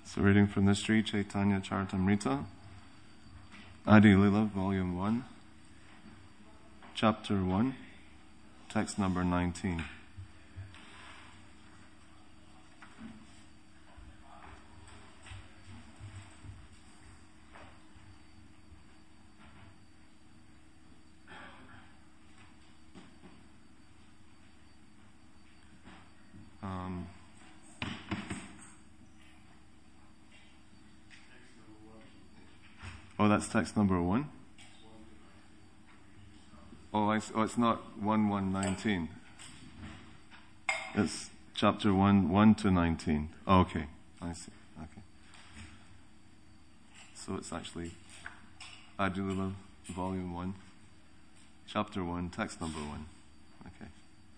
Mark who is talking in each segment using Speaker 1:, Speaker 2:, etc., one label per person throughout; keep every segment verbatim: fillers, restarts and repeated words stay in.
Speaker 1: So reading from the Sri Chaitanya Charitamrita, Adi Lila, Volume one, Chapter one, Text number nineteen. Um, oh, that's text number one? Oh, I, oh, it's not one one nineteen. It's chapter one, one to nineteen. Oh, okay, I see. Okay. So it's actually Adilila, volume one, chapter one, text number one. Okay.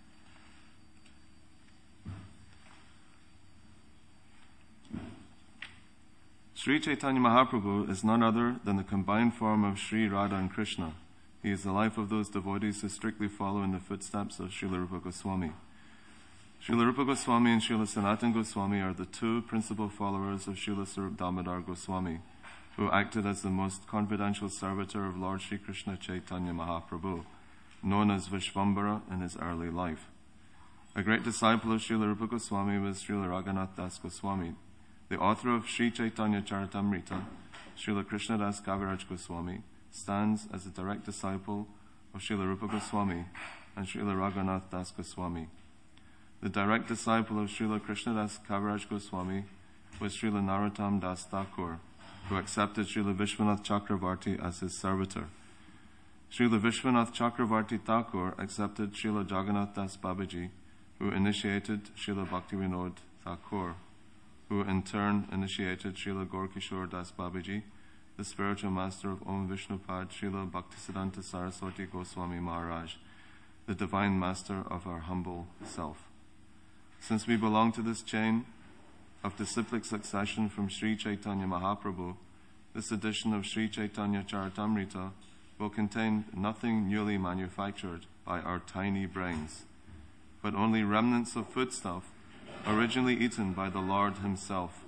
Speaker 1: Sri Chaitanya Mahaprabhu is none other than the combined form of Sri Radha and Krishna. He is the life of those devotees who strictly follow in the footsteps of Srila Rupa Goswami. Srila Rupa Goswami and Srila Sanatana Goswami are the two principal followers of Srila Sarup Damodar Goswami, who acted as the most confidential servitor of Lord Sri Krishna Chaitanya Mahaprabhu, known as Vishvambara in his early life. A great disciple of Srila Rupa Goswami was Srila Raghunath Das Goswami. The author of Sri Chaitanya Charitamrita, Srila Krishnadas Kaviraj Goswami, stands as a direct disciple of Srila Rupa Goswami and Srila Raghunath Das Goswami. The direct disciple of Srila Krishnadas Kaviraj Goswami was Srila Narottam Das Thakur, who accepted Srila Vishwanath Chakravarti as his servitor. Srila Vishwanath Chakravarti Thakur accepted Srila Jagannath Das Babaji, who initiated Srila Bhaktivinoda Thakur, who in turn initiated Srila Gaurkishore Das Babaji, the spiritual master of Om Vishnupad, Srila Bhaktisiddhanta Saraswati Goswami Maharaj, the divine master of our humble self. Since we belong to this chain of disciplic succession from Sri Chaitanya Mahaprabhu, this edition of Sri Chaitanya Charitamrita will contain nothing newly manufactured by our tiny brains, but only remnants of foodstuff originally eaten by the Lord himself.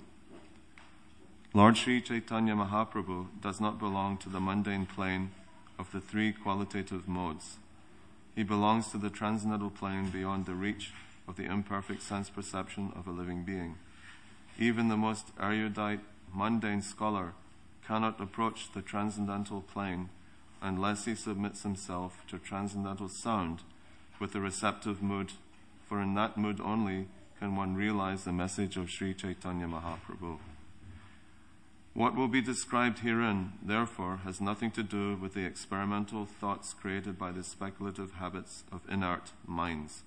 Speaker 1: Lord Sri Chaitanya Mahaprabhu does not belong to the mundane plane of the three qualitative modes. He belongs to the transcendental plane beyond the reach of the imperfect sense perception of a living being. Even the most erudite, mundane scholar cannot approach the transcendental plane unless he submits himself to transcendental sound with a receptive mood, for in that mood only can one realize the message of Sri Chaitanya Mahaprabhu. What will be described herein, therefore, has nothing to do with the experimental thoughts created by the speculative habits of inert minds.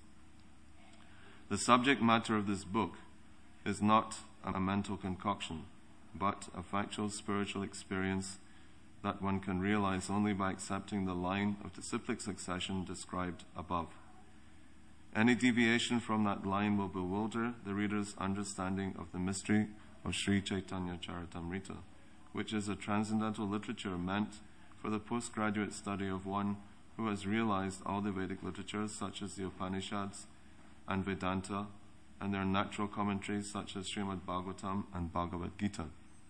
Speaker 1: The subject matter of this book is not a mental concoction, but a factual spiritual experience that one can realize only by accepting the line of disciplic succession described above. Any deviation from that line will bewilder the reader's understanding of the mystery of Sri Chaitanya Charitamrita, which is a transcendental literature meant for the postgraduate study of one who has realized all the Vedic literatures such as the Upanishads and Vedanta, and their natural commentaries such as Srimad Bhagavatam and Bhagavad Gita.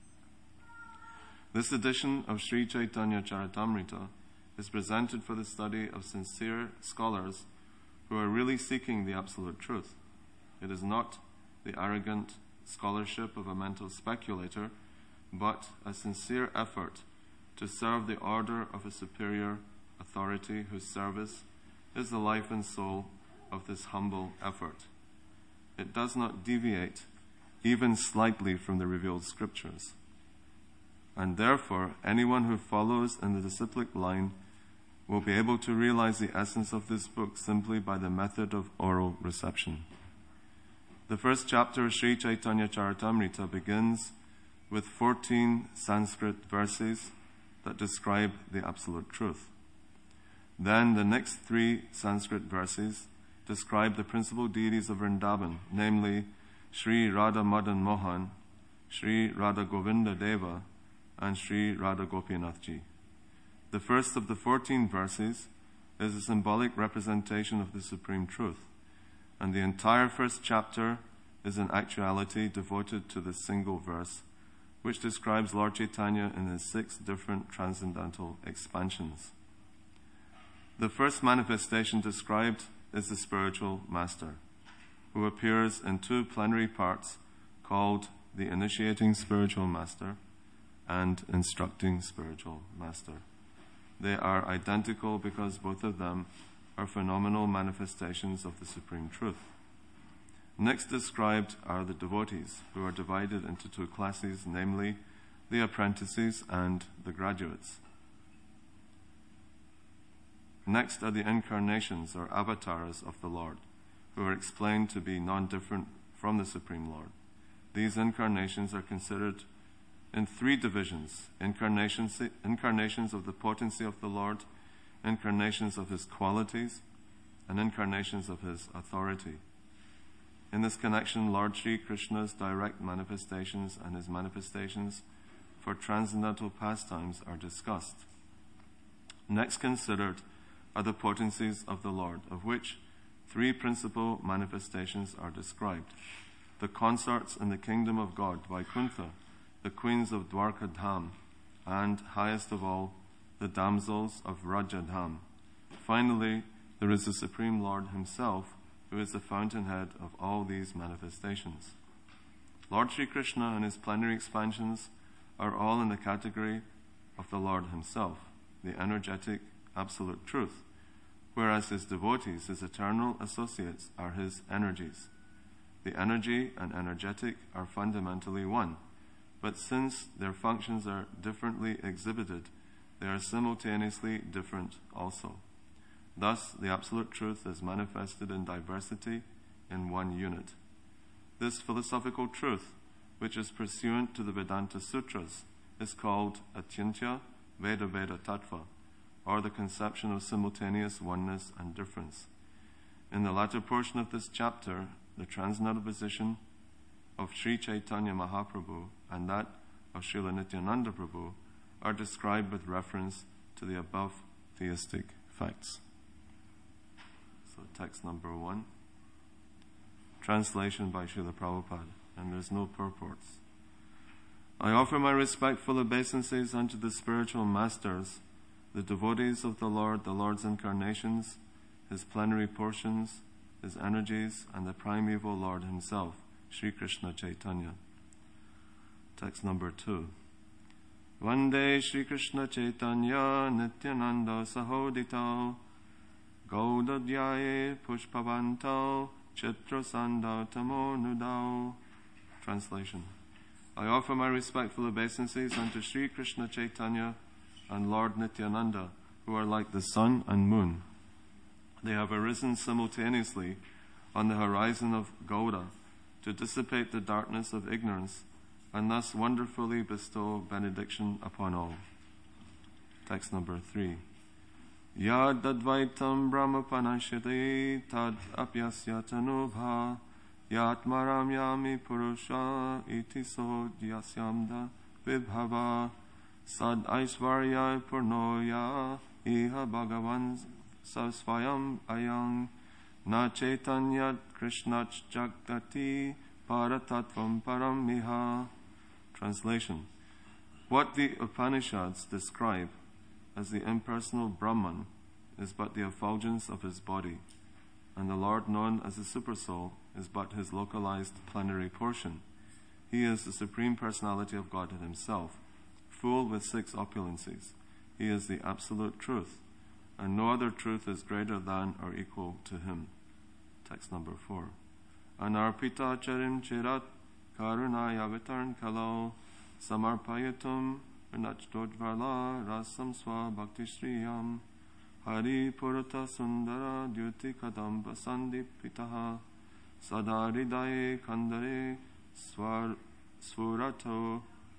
Speaker 1: This edition of Sri Chaitanya Charitamrita is presented for the study of sincere scholars who are really seeking the absolute truth. It is not the arrogant scholarship of a mental speculator, but a sincere effort to serve the order of a superior authority whose service is the life and soul of this humble effort. It does not deviate even slightly from the revealed scriptures. And therefore, anyone who follows in the disciplic line will be able to realize the essence of this book simply by the method of oral reception. The first chapter of Sri Chaitanya Charitamrita begins with fourteen Sanskrit verses that describe the absolute truth. Then the next three Sanskrit verses describe the principal deities of Vrindavan, namely Sri Radha Madan Mohan, Sri Radha Govinda Deva, and Sri Radha Gopinathji. The first of the fourteen verses is a symbolic representation of the supreme truth, and the entire first chapter is in actuality devoted to this single verse, which describes Lord Chaitanya in his six different transcendental expansions. The first manifestation described is the spiritual master, who appears in two plenary parts called the initiating spiritual master and instructing spiritual master. They are identical because both of them are phenomenal manifestations of the Supreme Truth. Next described are the devotees, who are divided into two classes, namely the apprentices and the graduates. Next are the incarnations or avatars of the Lord, who are explained to be non-different from the Supreme Lord. These incarnations are considered in three divisions: incarnations, incarnations of the potency of the Lord, incarnations of his qualities, and incarnations of his authority. In this connection, Lord Sri Krishna's direct manifestations and his manifestations for transcendental pastimes are discussed. Next considered are the potencies of the Lord, of which three principal manifestations are described: the consorts in the kingdom of God, Vaikuntha, the queens of Dwarka Dham, and, highest of all, the damsels of Raja Dham. Finally, there is the Supreme Lord himself, who is the fountainhead of all these manifestations. Lord Sri Krishna and his plenary expansions are all in the category of the Lord himself, the energetic absolute truth, whereas his devotees, his eternal associates, are his energies. The energy and energetic are fundamentally one, but since their functions are differently exhibited, they are simultaneously different also. Thus, the absolute truth is manifested in diversity in one unit. This philosophical truth, which is pursuant to the Vedanta Sutras, is called Atyantya Veda Veda Tattva, or the conception of simultaneous oneness and difference. In the latter portion of this chapter, the transcendental position of Sri Chaitanya Mahaprabhu and that of Srila Nityananda Prabhu are described with reference to the above theistic facts. So text number one, translation by Srila Prabhupada, and there's no purports. I offer my respectful obeisances unto the spiritual masters, the devotees of the Lord, the Lord's incarnations, his plenary portions, his energies, and the primeval Lord himself, Sri Krishna Chaitanya. Text number two. Vande Sri Krishna Chaitanya Nityananda Sahodito Gaudadyaye Pushpavanto Chitrasanda Tamo Nudao. Translation. I offer my respectful obeisances unto Sri Krishna Chaitanya and Lord Nityananda, who are like the sun and moon. They have arisen simultaneously on the horizon of Gauda to dissipate the darkness of ignorance and thus wonderfully bestow benediction upon all. Text number three. Yad advaitam brahmapanashati tad apyasya tanubha yatmaram yami purusha iti so dyasyamda vibhava sad aishvarya purnoya iha bhagavan Savsvayam ayang na chaitanyat krishnach jagdati paratatvam param miha. Translation. What the Upanishads describe as the impersonal Brahman is but the effulgence of his body, and the Lord known as the Supersoul is but his localized plenary portion. He is the Supreme Personality of Godhead himself, full with six opulencies. He is the Absolute Truth, and no other truth is greater than or equal to him. Text number four. Anarpita charim chirat karunaya vitarn kalo samarpayatum vinachdodvala rasam swa bhakti shriyam hari purata sundara dyuti kadamba sandipitaha sadaridaye kandare swar svurato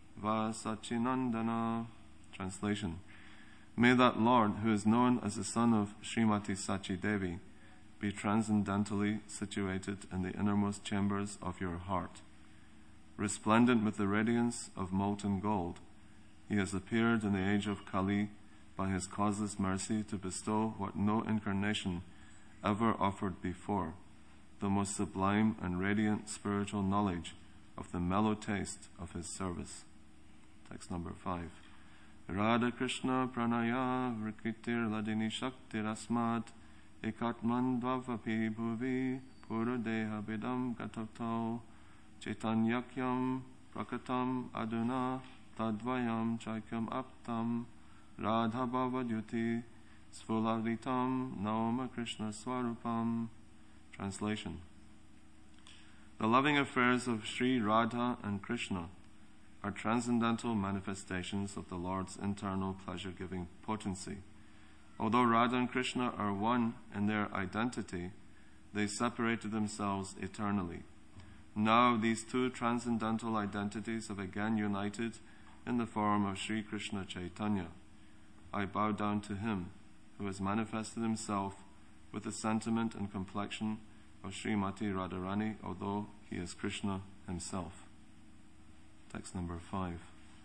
Speaker 1: vasachinandana. Translation. May that Lord, who is known as the son of Srimati Sachi Devi, be transcendentally situated in the innermost chambers of your heart. Resplendent with the radiance of molten gold, he has appeared in the age of Kali by his causeless mercy to bestow what no incarnation ever offered before, the most sublime and radiant spiritual knowledge of the mellow taste of his service. Text number five. Radha Krishna Pranaya Vrikitir Ladini Shakti Rasmat Ekatman Dvavapi Bhuvi Puradeha Bidam Gatato Chaitanyakyam Prakatam Aduna Tadvayam Chaikyam Aptam Radha Bhavadyuti Sfuladitam Naoma Krishna Swarupam. Translation. The loving affairs of Sri Radha and Krishna are transcendental manifestations of the Lord's internal pleasure-giving potency. Although Radha and Krishna are one in their identity, they separated themselves eternally. Now these two transcendental identities have again united in the form of Sri Krishna Chaitanya. I bow down to him who has manifested himself with the sentiment and complexion of Srimati Radharani, although he is Krishna himself. Text number five.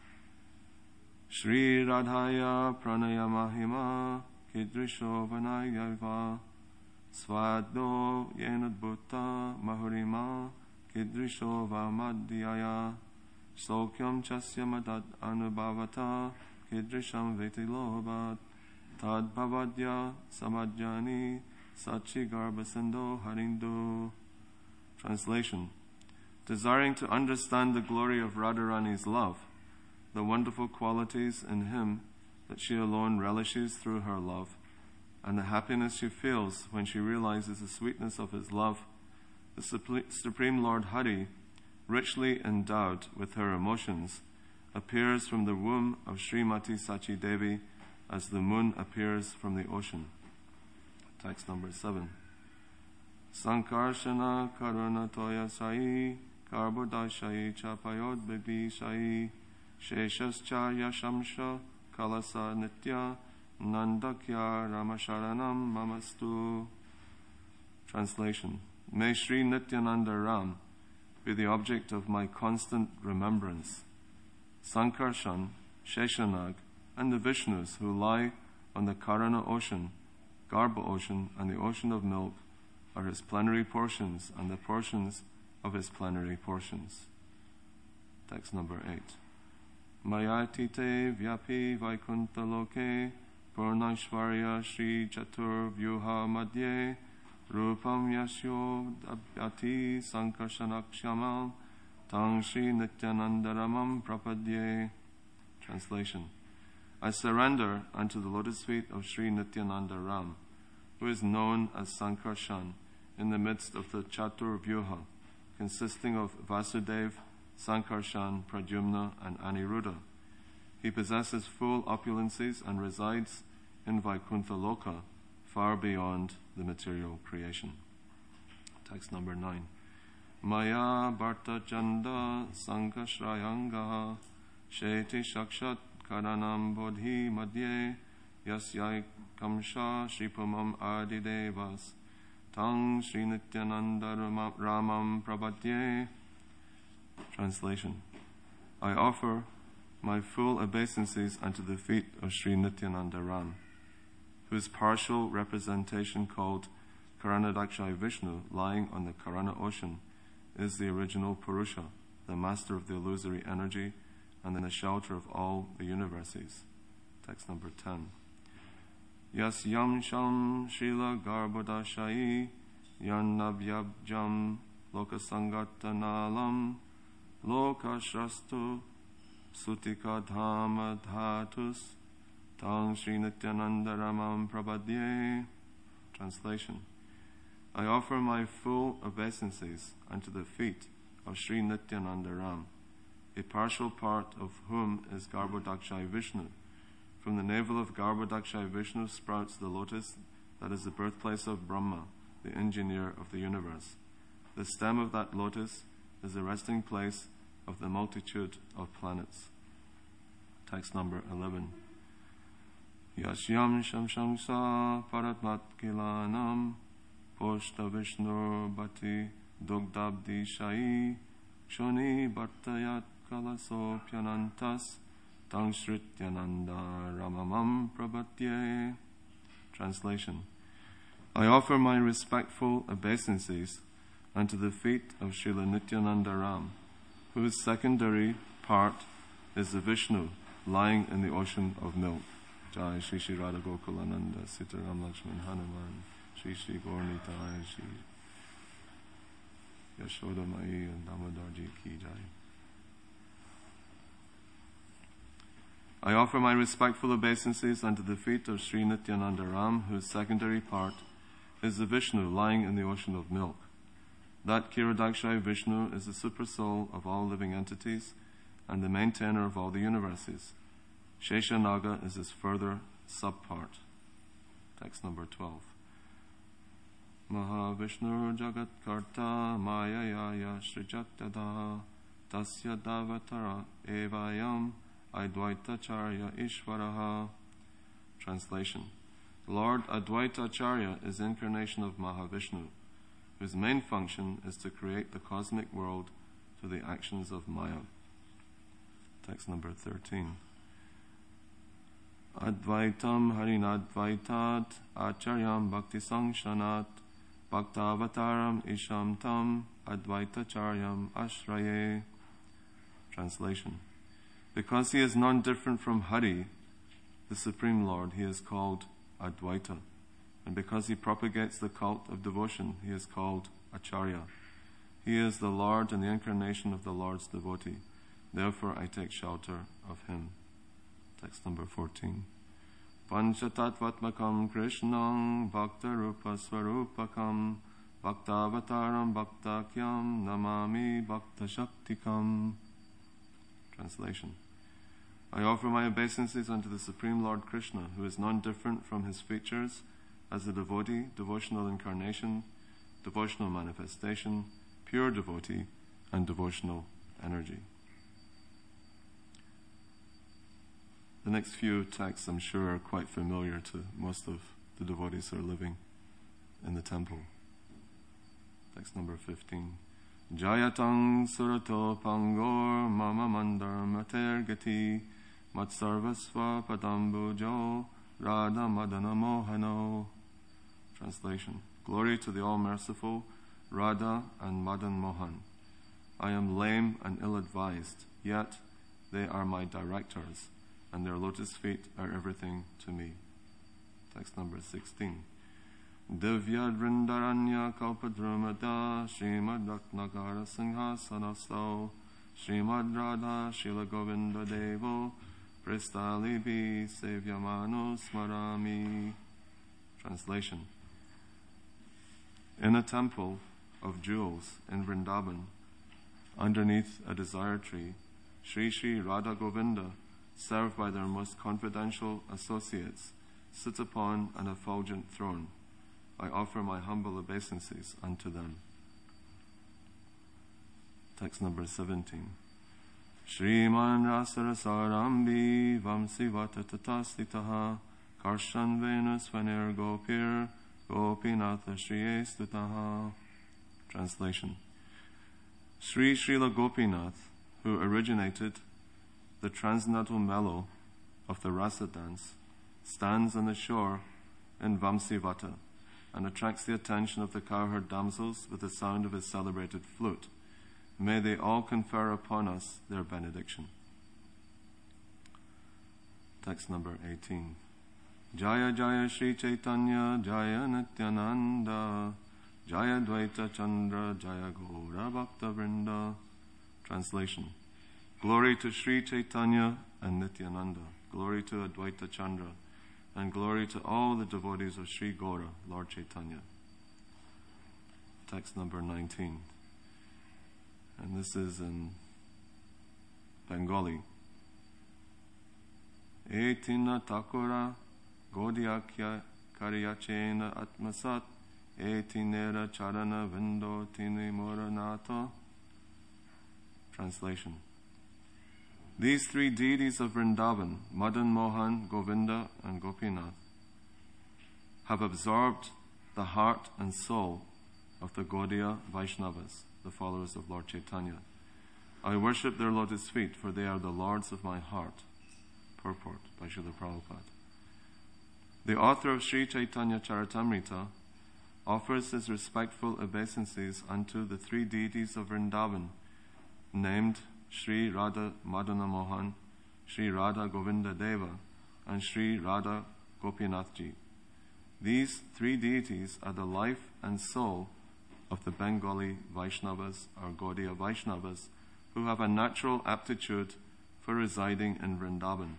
Speaker 1: Shri Radhaya Pranaya Mahima Kidrisho Vanayava Swaddo Yenadbhuta Mahurima Kidrisho Vamadhyaya Sokyam Chasya Madad Anubhavata Kidrisham Vetilobat Tad Bhavadya Samadjani Sachi Garbhasando Harindo. Translation. Desiring to understand the glory of Radharani's love, the wonderful qualities in him that she alone relishes through her love, and the happiness she feels when she realizes the sweetness of his love, the Supreme Lord Hari, richly endowed with her emotions, appears from the womb of Srimati Sachi Devi as the moon appears from the ocean. Text number seven. Sankarshana Karuna Toya Sai Karbodashai Chapayod Bibi Sai Sheshas Charya Shamsha Kalasa Nitya Nandakya Ramasharanam Mamastu. Translation. May Sri Nityananda Ram be the object of my constant remembrance. Sankarshan, Sheshanag, and the Vishnus who lie on the Karana ocean, Garbha ocean, and the ocean of milk are his plenary portions and the portions of his plenary portions. Text number eight. Mayatite Vyapi Vaikunta Loke Purnashvarya Shri Chatur Vyuha Madhye Rupam Yashyo Abhyati Sankarshanakshyamal Tang Shri Nityanandaramam Prapadye. Translation. I surrender unto the lotus feet of Sri Nityananda Ram, who is known as Sankarshan, in the midst of the Chatur Vyuha, consisting of Vasudev, Sankarshan, Pradyumna, and Aniruddha. He possesses full opulences and resides in Vaikuntha Loka, far beyond the material creation. Text number nine. Maya Bharta Chanda Sankashrayanga Sheti Shakshat Karanam Bodhi Madhye Yasyai Kamsha Shripamam Adidevas Tang Sri Nityananda Ramam Prabhadye. Translation. I offer my full obeisances unto the feet of Sri Nityananda Ram, whose partial representation called Karanadakshay Vishnu, lying on the Karana ocean, is the original Purusha, the master of the illusory energy, and the shelter of all the universes. Text number ten. Yas yam sham shila garbhodashai yannavyabjam lokasangatanalam lokashrastu sutika dhama dhatus tang Sri Nityananda Ramam Prabhadye. Translation. I offer my full obeisances unto the feet of Sri Nityananda Ram, a partial part of whom is Garbhodakshay Vishnu. From the navel of Garbhodakshay Vishnu sprouts the lotus that is the birthplace of Brahma, the engineer of the universe. The stem of that lotus is the resting place of the multitude of planets. Text number eleven. Yashyam shamshamsa paratmat kilanam poshta Vishnu bhati dugdabdi shai shoni bhartayat kalaso pyanantas tang shrityananda ramamam prabhatye. Translation. I offer my respectful obeisances unto the feet of Srila Nityananda Ram, whose secondary part is the Vishnu lying in the ocean of milk. Jai Shri Shri Radha Gokulananda Sitaram Lakshman Hanuman Shri Shri Gaurnitai Shri Yashoda Mai and Damodarji Ki Jai. I offer my respectful obeisances unto the feet of Sri Nityananda Ram, whose secondary part is the Vishnu lying in the ocean of milk. That Kiradakshai Vishnu is the supersoul of all living entities and the maintainer of all the universes. Sheshanaga is his further subpart. Text number twelve. Mahavishnu Jagat Karta Mayayaya Srijatyadaha Tasya Davatara Evayam Advaitacharya Ishvaraha. Translation. Lord Advaitacharya is the incarnation of Mahavishnu, whose main function is to create the cosmic world through the actions of Maya. Text number thirteen. Advaitam Harinadvaitat Acharyam Bhakti Sangshanat Bhaktavataram Isham Tam Advaitacharyam Ashraye. Translation. Because he is non-different from Hari, the Supreme Lord, he is called Advaita. And because he propagates the cult of devotion, he is called Acharya. He is the Lord and the incarnation of the Lord's devotee. Therefore I take shelter of him. Text number fourteen. Panchatatvatmakam Krishnam Bhakta Rupa Swarupakam Bhaktavataram Bhaktakyam Namami Bhakta Shaktikam. Translation. I offer my obeisances unto the Supreme Lord Krishna, who is non-different from his features as a devotee, devotional incarnation, devotional manifestation, pure devotee, and devotional energy. The next few texts, I'm sure, are quite familiar to most of the devotees who are living in the temple. Text number fifteen. Jayatang surato pangor mama mandar mater gati matsarvasva padambujo radha madana mohano. Translation. Glory to the all-merciful Radha and Madan Mohan. I am lame and ill-advised, yet they are my directors, and their lotus feet are everything to me. Text number sixteen. Divya Drindaranya Kalpadrumada Srimad Ratnagara Singhasanasto Srimad Radha Shila Govinda Devo Pristalibi Sevyamano Smarami. Translation. In a temple of jewels in Vrindavan, underneath a desire tree, Sri Sri Radha Govinda, served by their most confidential associates, sits upon an effulgent throne. I offer my humble obeisances unto them. Text number seventeen. Shriman Rasarasarambi Vamsivata Tatasitaha Karshan Venus Vaner Gopir Gopinatha Shriyestutaha. Translation. Sri Srila Gopinath, who originated the transcendental mellow of the rasa dance, stands on the shore in Vamsivata and attracts the attention of the cowherd damsels with the sound of his celebrated flute. May they all confer upon us their benediction. Text number eighteen. Jaya Jaya Shri Chaitanya Jaya Nityananda Jaya Dvaita Chandra Jaya Gaura Bhakta Vrinda. Translation. Glory to Sri Chaitanya and Nityananda. Glory to Advaita Chandra. And glory to all the devotees of Sri Gaura, Lord Chaitanya. Text number nineteen. And this is in Bengali. Etina Takura Godiakya Karyachena Atmasat Etinera Charana Vindo Tini Moranata. Translation. These three deities of Vrindavan, Madan Mohan, Govinda, and Gopinath, have absorbed the heart and soul of the Gaudiya Vaishnavas, the followers of Lord Chaitanya. I worship their lotus feet, for they are the lords of my heart. Purport by Srila Prabhupada. The author of Sri Chaitanya Charitamrita offers his respectful obeisances unto the three deities of Vrindavan, named Sri Radha Madana Mohan, Sri Radha Govinda Deva, and Sri Radha Gopinathji. These three deities are the life and soul of the Bengali Vaishnavas or Gaudiya Vaishnavas, who have a natural aptitude for residing in Vrindavan.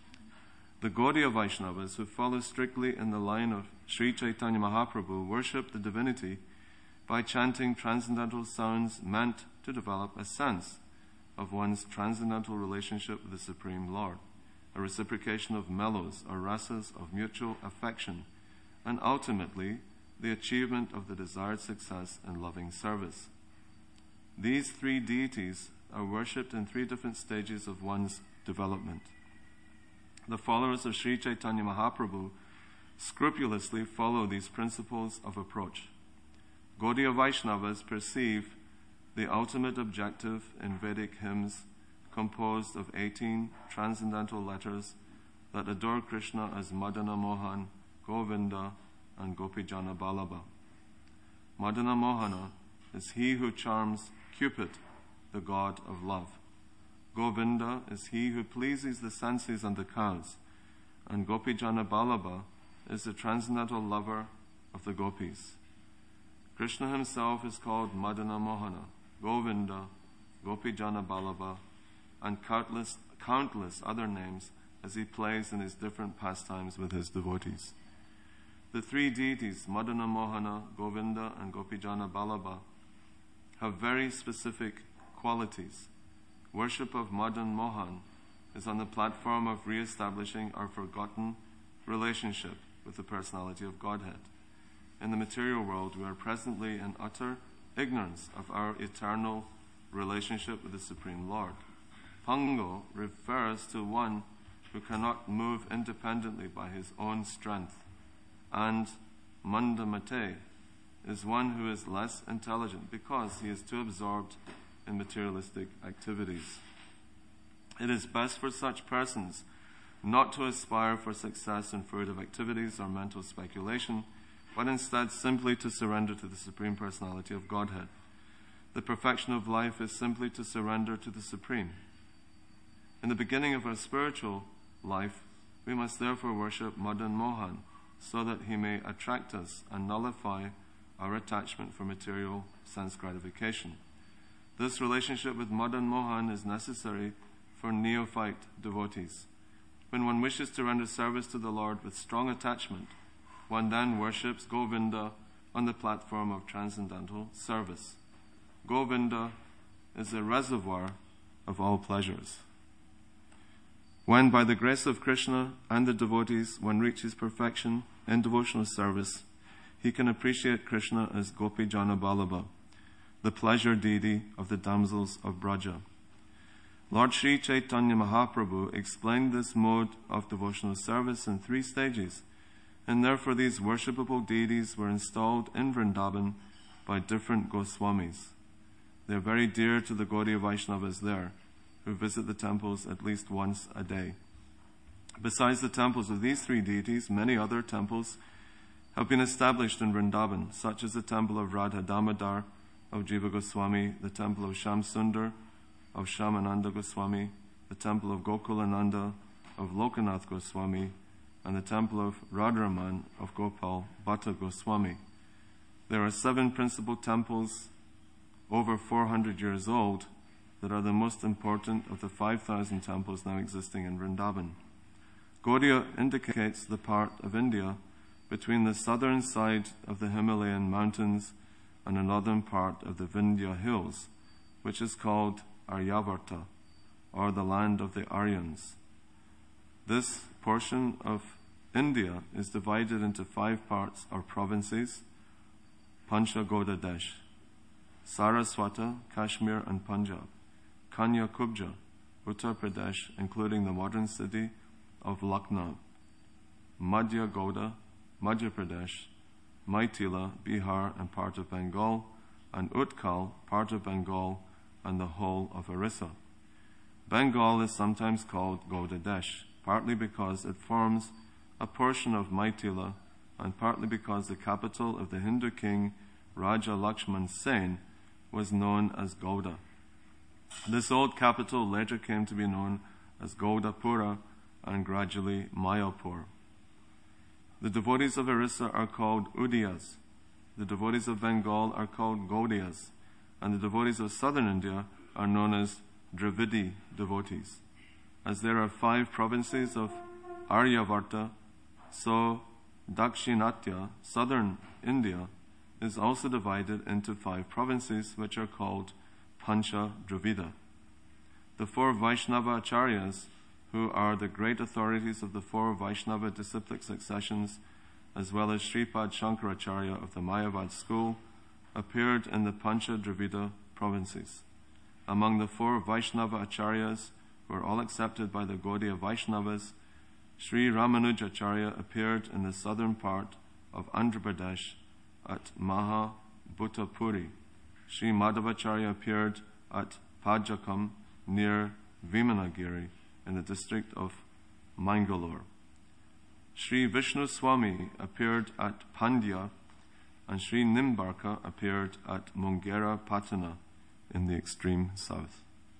Speaker 1: The Gaudiya Vaishnavas, who follow strictly in the line of Sri Chaitanya Mahaprabhu, worship the divinity by chanting transcendental sounds meant to develop a sense of one's transcendental relationship with the Supreme Lord, a reciprocation of mellows or rasas of mutual affection, and ultimately the achievement of the desired success in loving service. These three deities are worshipped in three different stages of one's development. The followers of Sri Chaitanya Mahaprabhu scrupulously follow these principles of approach. Gaudiya Vaishnavas perceive the ultimate objective in Vedic hymns composed of eighteen transcendental letters that adore Krishna as Madana Mohan, Govinda, and Gopijana Balaba. Madana Mohana is he who charms Cupid, the god of love. Govinda is he who pleases the senses and the cows, and Gopijana Balaba is the transcendental lover of the gopis. Krishna himself is called Madana Mohana, Govinda, Gopijana Balaba, and countless, countless other names as he plays in his different pastimes with his devotees. The three deities, Madana Mohana, Govinda, and Gopijana Balaba, have very specific qualities. Worship of Madan Mohan is on the platform of re-establishing our forgotten relationship with the personality of Godhead. In the material world, we are presently in utter ignorance of our eternal relationship with the Supreme Lord. Pango refers to one who cannot move independently by his own strength, and Mandamate is one who is less intelligent because he is too absorbed in materialistic activities. It is best for such persons not to aspire for success in fruitive activities or mental speculation, but instead simply to surrender to the Supreme Personality of Godhead. The perfection of life is simply to surrender to the Supreme. In the beginning of our spiritual life, we must therefore worship Madan Mohan so that he may attract us and nullify our attachment for material sense gratification. This relationship with Madan Mohan is necessary for neophyte devotees. When one wishes to render service to the Lord with strong attachment, one then worships Govinda on the platform of transcendental service. Govinda is a reservoir of all pleasures. When, by the grace of Krishna and the devotees, one reaches perfection in devotional service, he can appreciate Krishna as Gopijana Balaba, the pleasure deity of the damsels of Braja. Lord Sri Chaitanya Mahaprabhu explained this mode of devotional service in three stages, and therefore these worshipable deities were installed in Vrindavan by different Goswamis. They are very dear to the Gaudiya Vaishnavas there, who visit the temples at least once a day. Besides the temples of these three deities, many other temples have been established in Vrindavan, such as the temple of Radha Damodar, of Jiva Goswami, the temple of Sham Sundar, of Shamananda Goswami, the temple of Gokulananda, of Lokanath Goswami, and the temple of Radharaman of Gopal Bhatta Goswami. There are seven principal temples over four hundred years old that are the most important of the five thousand temples now existing in Vrindavan. Gaudiya indicates the part of India between the southern side of the Himalayan mountains and the northern part of the Vindhya hills, which is called Aryavarta, or the land of the Aryans. This portion of India is divided into five parts or provinces: Pancha Goda Desh, Saraswata, Kashmir and Punjab, Kanya Kubja, Uttar Pradesh, including the modern city of Lucknow, Madhya Goda, Madhya Pradesh, Maithila, Bihar and part of Bengal, and Utkal, part of Bengal and the whole of Orissa. Bengal is sometimes called Goda Desh, partly because it forms a portion of Maithila and partly because the capital of the Hindu king Raja Lakshman Sen was known as Gauda. This old capital later came to be known as Gaudapura and gradually Mayapur. The devotees of Orissa are called Udiyas. The devotees of Bengal are called Gaudiyas. And the devotees of southern India are known as Dravidi devotees. As there are five provinces of Aryavarta, so Dakshinatya, southern India, is also divided into five provinces which are called Pancha Dravida. The four Vaishnava acharyas, who are the great authorities of the four Vaishnava disciplic successions, as well as Sripad Shankaracharya of the Mayavad school, appeared in the Pancha Dravida provinces. Among the four Vaishnava acharyas, who are all accepted by the Gaudiya Vaishnavas, Sri Ramanujacharya appeared in the southern part of Andhra Pradesh at Mahabhutapuri. Sri Madhavacharya appeared at Pajakam near Vimanagiri in the district of Mangalore. Sri Vishnu Swami appeared at Pandya, and Sri Nimbarka appeared at Mungera Patana in the extreme south.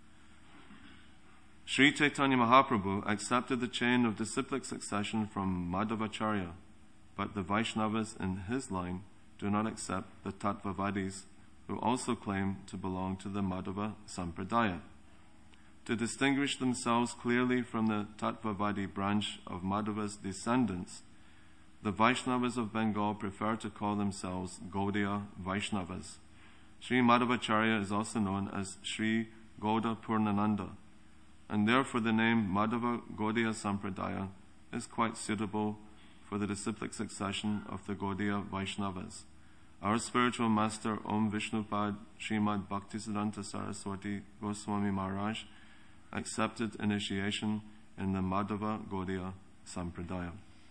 Speaker 1: Sri Chaitanya Mahaprabhu accepted the chain of disciplic succession from Madhavacharya, but the Vaishnavas in his line do not accept the Tattvavadis, who also claim to belong to the Madhava Sampradaya. To distinguish themselves clearly from the Tattvavadi branch of Madhava's descendants, the Vaishnavas of Bengal prefer to call themselves Gaudiya Vaishnavas. Sri Madhavacharya is also known as Sri Gauda Purnananda, and therefore the name Madhava Gaudiya Sampradaya is quite suitable for the disciplic succession of the Gaudiya Vaishnavas. Our spiritual master Om Vishnupad Srimad Bhaktisiddhanta Saraswati Goswami Maharaj accepted initiation in the Madhava Gaudiya Sampradaya.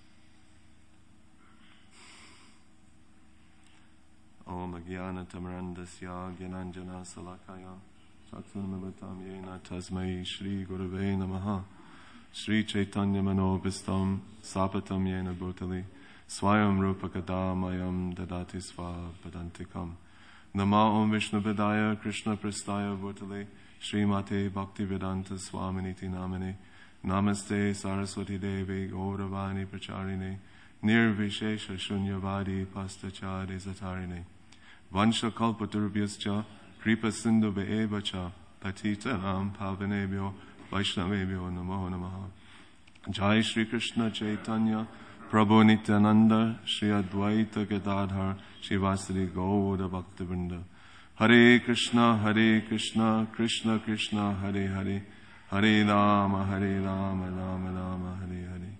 Speaker 1: Om Agyana Tamarandasya Gyananjana Salakaya Chakshanamalatam Yena Tasmai Shri Gurave Namaha Shri Chaitanya Manobhistam Sapatam Yena Bhutali Swayam Rupakada Mayam Dadati Sva Padantikam Nama Om Vishnu Vedaya Krishna Prastaya Bhutali Shri Mate Bhakti Vedanta Swaminiti Namane Namaste Saraswati Devi Gauravani Pracharini Nirvishesha Shunyavadi Pastachari Zatarine Vansha Kalpaturubhyascha Kripa Sindhu Ve'evacha Patita Ram Pavanebhyo Vaishnavebhyo Namo Namaha Jai Shri Krishna Chaitanya Prabhu Nityananda Shri Advaita Gadadhar Shivasari Gauda Bhaktivinoda Hare Krishna Hare Krishna Krishna Krishna Hare Hare Hare Rama Hare Rama Rama Rama Hare Hare.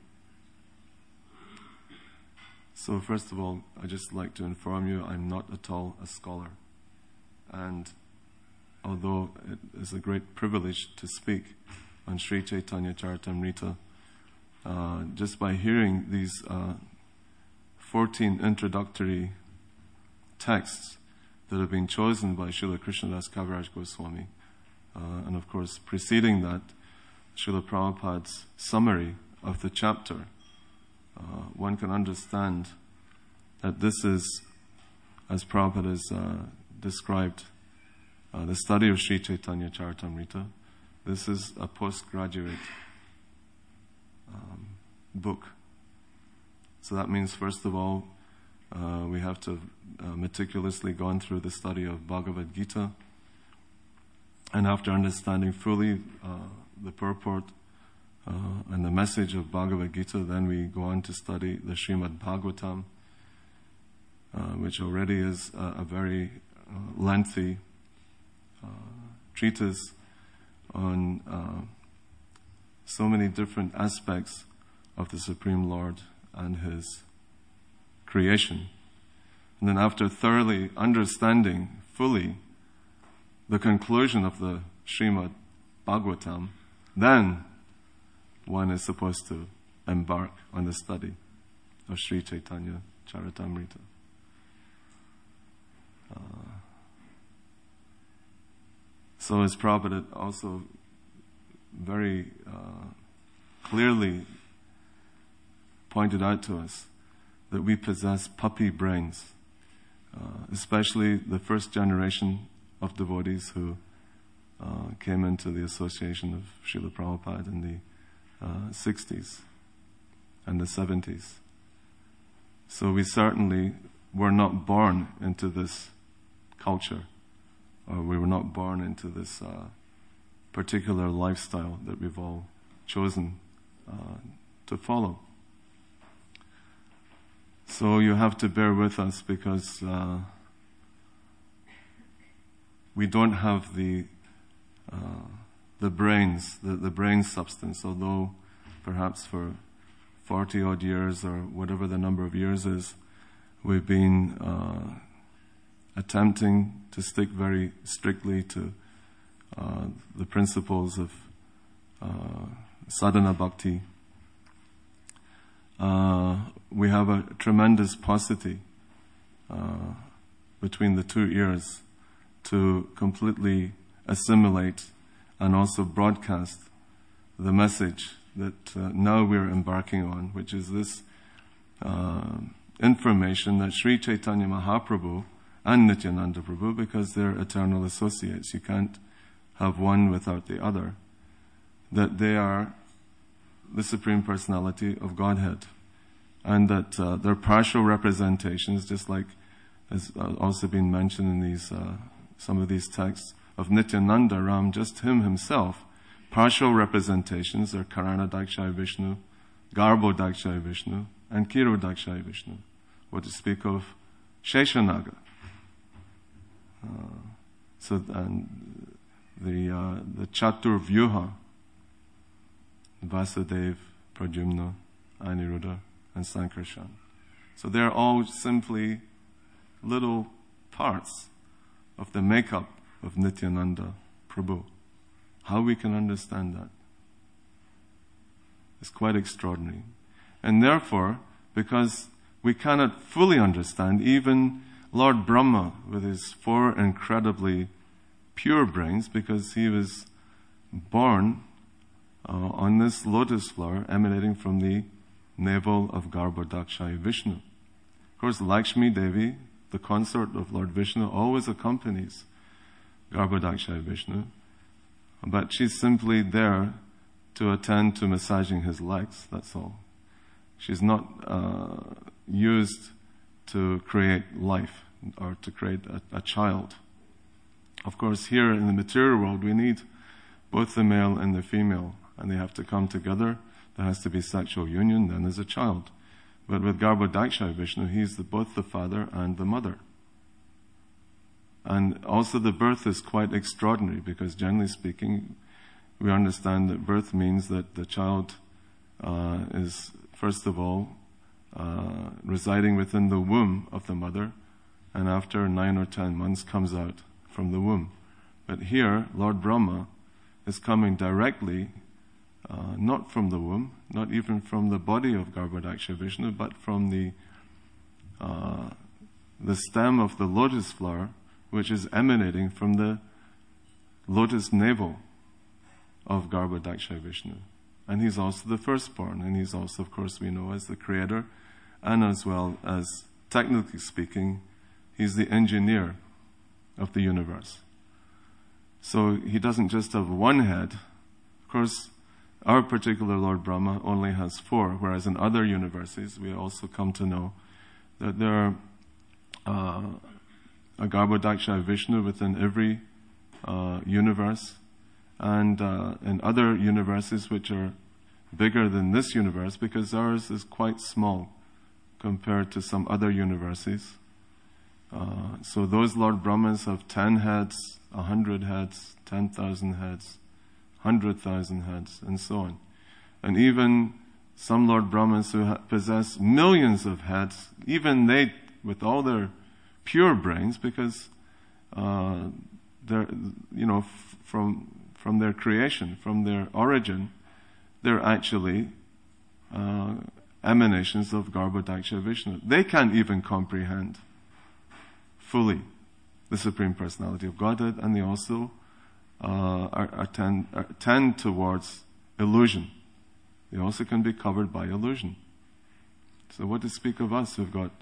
Speaker 1: So first of all, I'd just like to inform you I'm not at all a scholar. And although it is a great privilege to speak on Sri Chaitanya Charitamrita, uh, just by hearing these uh, fourteen introductory texts that have been chosen by Srila Krishnadas Kaviraj Goswami, uh, and of course preceding that, Srila Prabhupada's summary of the chapter, Uh, one can understand that this is, as Prabhupada has uh, described, uh, the study of Sri Chaitanya Charitamrita. This is a postgraduate um, book. So that means, first of all, uh, we have to have uh, meticulously gone through the study of Bhagavad Gita. And after understanding fully uh, the purport Uh, and the message of Bhagavad Gita, then we go on to study the Srimad Bhagavatam, uh, which already is a, a very uh, lengthy uh, treatise on uh, so many different aspects of the Supreme Lord and His creation. And then after thoroughly understanding fully the conclusion of the Srimad Bhagavatam, then one is supposed to embark on the study of Sri Chaitanya Charitamrita. Uh, so as Prabhupada also very uh, clearly pointed out to us, that we possess puppy brains, uh, especially the first generation of devotees who uh, came into the association of Srila Prabhupada in the uh, sixties and the seventies. So we certainly were not born into this culture, or we were not born into this uh, particular lifestyle that we've all chosen uh, to follow. So you have to bear with us, because uh, we don't have the uh, the brains, the, the brain substance, although perhaps for forty odd years or whatever the number of years is, we've been uh, attempting to stick very strictly to uh, the principles of uh, sadhana bhakti. Uh, we have a tremendous paucity uh, between the two ears to completely assimilate and also broadcast the message that uh, now we're embarking on, which is this uh, information that Sri Chaitanya Mahaprabhu and Nityananda Prabhu, because they're eternal associates, you can't have one without the other, that they are the Supreme Personality of Godhead, and that uh, they're partial representations, just like has uh, also been mentioned in these uh, some of these texts of Nityananda Ram, just him himself. Partial representations are Karana Dakshaya Vishnu, Garbo Dakshaya Vishnu, and Kiro Dakshaya Vishnu. What to speak of Sheshanaga. Uh, so and the uh, the Chatur Vyuha, Vasudeva, Pradyumna, Aniruddha, and Sankarshan. So they're all simply little parts of the makeup of Nityananda Prabhu. How we can understand that is quite extraordinary. And therefore, because we cannot fully understand, even Lord Brahma with his four incredibly pure brains, because he was born uh, on this lotus flower emanating from the navel of Garbhodakshaya Vishnu. Of course, Lakshmi Devi, the consort of Lord Vishnu, always accompanies Garbhodakshaya Vishnu, but she's simply there to attend to massaging his legs, that's all. She's not uh, used to create life or to create a, a child. Of course, here in the material world, we need both the male and the female, and they have to come together. There has to be sexual union, then there's a child. But with Garbhodakshaya Vishnu, he's the, both the father and the mother. And also the birth is quite extraordinary, because generally speaking, we understand that birth means that the child uh, is, first of all, uh, residing within the womb of the mother, and after nine or ten months comes out from the womb. But here, Lord Brahma is coming directly, uh, not from the womb, not even from the body of Garbhodakshaya Vishnu, but from the uh, the stem of the lotus flower, which is emanating from the lotus navel of Garbhodakshaya Vishnu. And he's also the firstborn, and he's also, of course, we know as the creator, and as well as, technically speaking, he's the engineer of the universe. So he doesn't just have one head. Of course, our particular Lord Brahma only has four, whereas in other universes we also come to know that there are uh, a Garbhodakshaya Vishnu within every uh, universe, and uh, in other universes which are bigger than this universe, because ours is quite small compared to some other universes. Uh, so those Lord Brahmas have ten heads, a hundred heads, ten thousand heads, hundred thousand heads, and so on. And even some Lord Brahmas who ha- possess millions of heads, even they, with all their pure brains, because uh, they're, you know, f- from from their creation, from their origin, they're actually uh, emanations of Garbhodakshaya Vishnu. They can't even comprehend fully the Supreme Personality of Godhead, and they also uh, are, are tend, are, tend towards illusion. They also can be covered by illusion. So what to speak of us who've got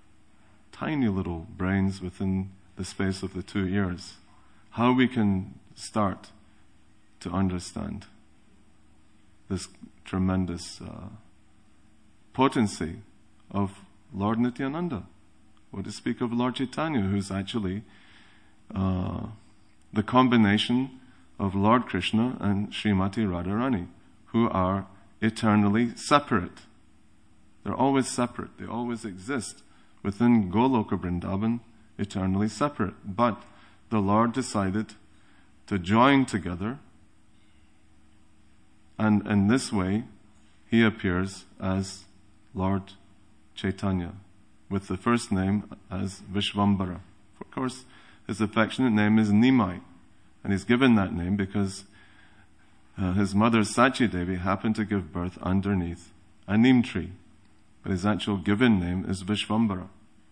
Speaker 1: tiny little brains within the space of the two ears? How we can start to understand this tremendous uh, potency of Lord Nityananda, or to speak of Lord Chaitanya, who's actually uh, the combination of Lord Krishna and Srimati Radharani, who are eternally separate. They're always separate. They always exist within Goloka Vrindavan, eternally separate. But the Lord decided to join together, and in this way, he appears as Lord Chaitanya, with the first name as Vishvambara. Of course, his affectionate name is Nimai, and he's given that name because uh, his mother Sachi Devi happened to give birth underneath a neem tree, but his actual given name is Vishvambara.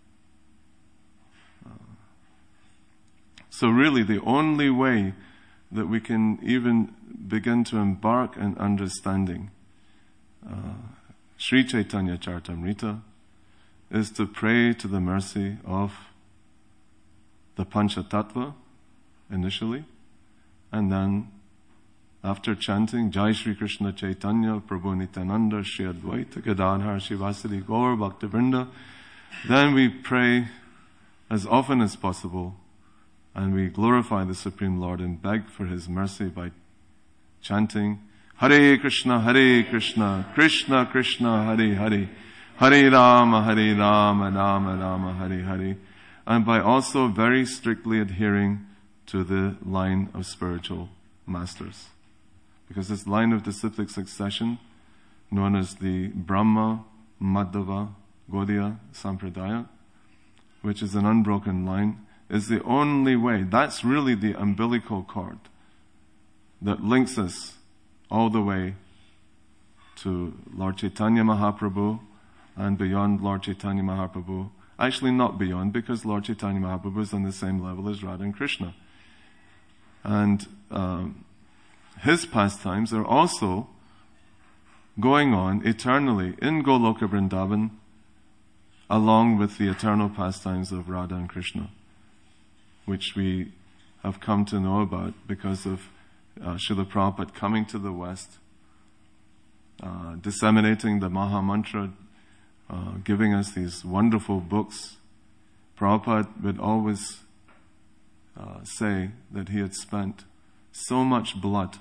Speaker 1: Uh, so really, the only way that we can even begin to embark in understanding uh, Sri Chaitanya Charitamrita is to pray to the mercy of the Panchatattva initially, and then after chanting Jai Shri Krishna Chaitanya Prabhu Nityananda Shri Advaita Gadadhar Shivasari Gaur Bhaktivinoda, then we pray as often as possible, and we glorify the Supreme Lord and beg for His mercy by chanting Hare Krishna, Hare Krishna, Krishna Krishna, Hare Hare, Hare Rama, Hare Rama, Rama Rama, Hare Hare, and by also very strictly adhering to the line of spiritual masters. Because this line of disciplic succession, known as the Brahma, Madhava, Gaudiya Sampradaya, which is an unbroken line, is the only way. That's really the umbilical cord that links us all the way to Lord Chaitanya Mahaprabhu and beyond Lord Chaitanya Mahaprabhu. Actually not beyond, because Lord Chaitanya Mahaprabhu is on the same level as Radha and Krishna. And um, his pastimes are also going on eternally in Goloka Vrindavan, along with the eternal pastimes of Radha and Krishna, which we have come to know about because of uh, Srila Prabhupada coming to the West, uh, disseminating the Maha Mantra, uh, giving us these wonderful books. Prabhupada would always uh, say that he had spent so much blood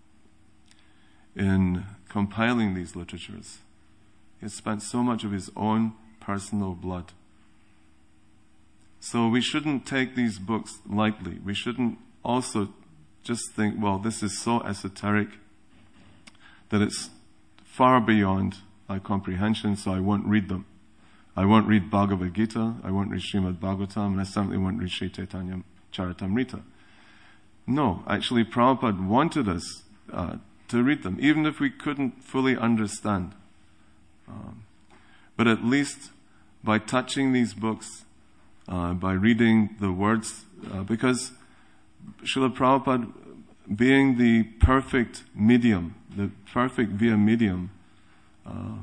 Speaker 1: in compiling these literatures. He had spent so much of his own personal blood. So we shouldn't take these books lightly. We shouldn't also just think, well, this is so esoteric that it's far beyond my comprehension, so I won't read them. I won't read Bhagavad Gita, I won't read Srimad Bhagavatam, and I certainly won't read Sri Chaitanya Charitamrita. No, actually Prabhupada wanted us uh, to read them, even if we couldn't fully understand. Um, but at least by touching these books, uh, by reading the words, uh, because Srila Prabhupada, being the perfect medium, the perfect via medium, uh,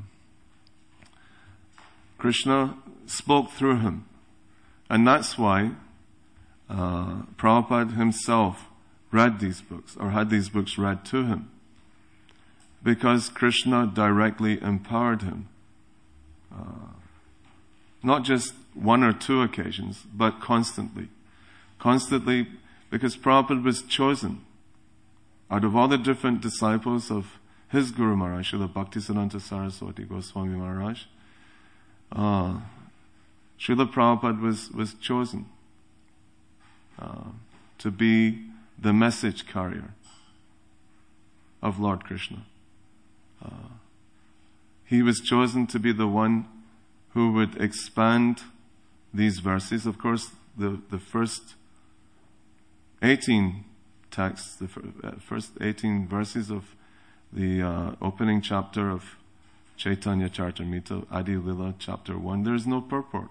Speaker 1: Krishna spoke through him. And that's why uh, Prabhupada himself read these books, or had these books read to him, because Krishna directly empowered him. Uh, not just one or two occasions, but constantly. Constantly, because Prabhupada was chosen. Out of all the different disciples of his Guru Maharaj, Srila Bhaktisiddhanta Saraswati Goswami Maharaj, uh, Srila Prabhupada was, was chosen uh, to be the message carrier of Lord Krishna. Uh, he was chosen to be the one who would expand these verses. Of course, the, the first eighteen texts, the first eighteen verses of the uh, opening chapter of Chaitanya Charitamrita, Adi Lila, chapter one, there is no purport.